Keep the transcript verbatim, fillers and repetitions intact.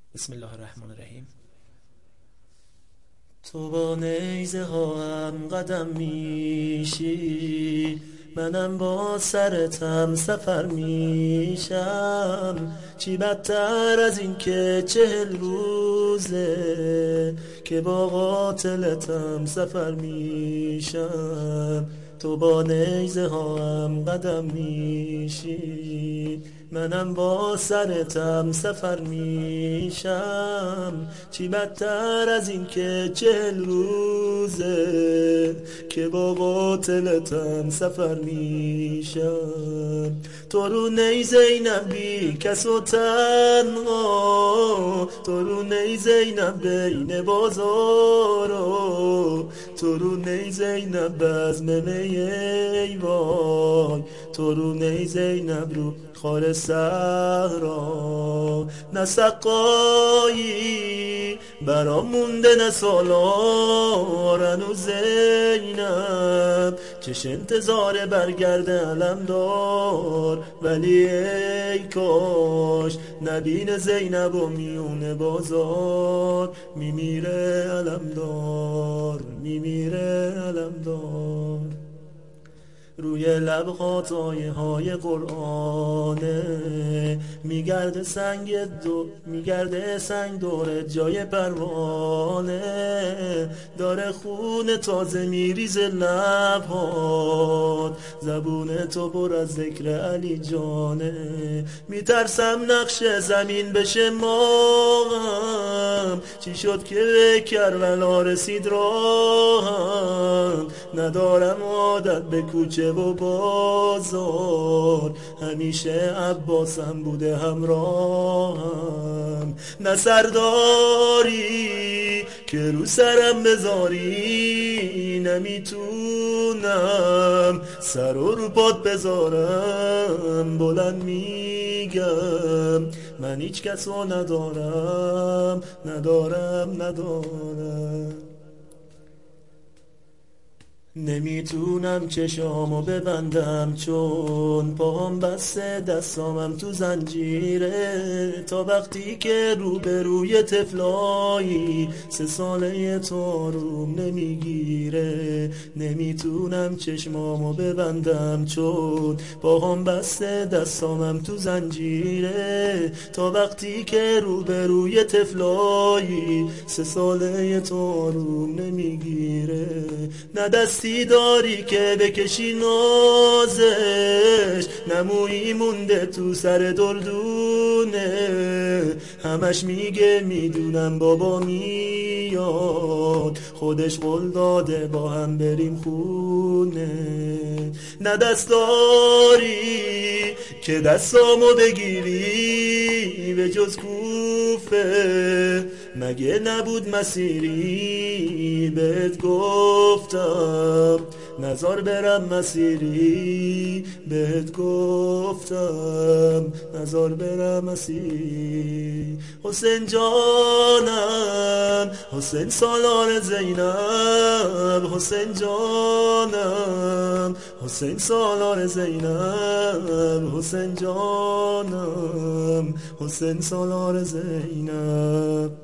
بسم الله الرحمن الرحیم. تو با نیزه ها هم قدم میشی، منم با سرتم سفر میشم. چی بدتر از این که چهل روزه که با قاتلتم سفر میشم. تو با نیزه ها هم قدم میشی، منم با سرتم سفر میشم. چی بدتر از این که چهل روزه که با قاتلتم سفر میشم. تو رو نیزه اینم بی کس و تنها، تو رو نیزه اینم بین بازارو، تو رو نیزه اینم بزم ایوان، تو رو نیزه اینم رو خار صحرا. نه سقایی برام مونده نه سالار، هنوز زینب چش انتظار برگرده علم دار. ولی ای کاش نبین زینب و میون بازار، میمیره علم دار، میمیره علم دار. روی لب خاطایه های قرآنه، میگرده سنگ دو میگرده سنگ دور جای پروانه. داره خون تازه میریزه لبهات، زبون تو پر از ذکر علی جانه. میترسم نقش زمین بشه ماهم، چی شد که به کربلا رسید راهم. ندارم عادت به کوچه و بازار، همیشه عباسم بوده همراهم. نه سرداری که رو سرم بذاری، نمیتونم سر و رو پات بذارم. بلند میگم من هیچ کسو ندارم، ندارم ندارم. نمیتونم چشامو ببندم چون پاهم بسته، دستامم تو زنجیره. تا وقتی که روبروی طفلایی، سه ساله تو روم نمیگیره. نمیتونم چشمامو ببندم چون پاهم بسته، دستامم تو زنجیره. تا وقتی که روبروی طفلایی، سه ساله تو روم نمیگیره. نه دستی داری که بکشی نازش، نمویی مونده تو سر دلدونه. همش میگه میدونم بابا میاد، خودش قول داده با هم بریم خونه. نه دست داری که دستامو بگیری به جز کوفه، مگه نبود مسیری بهت گفتم. نزار برم مسیری بهت گفتم، نزار برم مسیری. حسین جانم، حسین سالار زینب، حسین جانم، حسین سالار زینب، حسین جانم، حسین سالار زینب.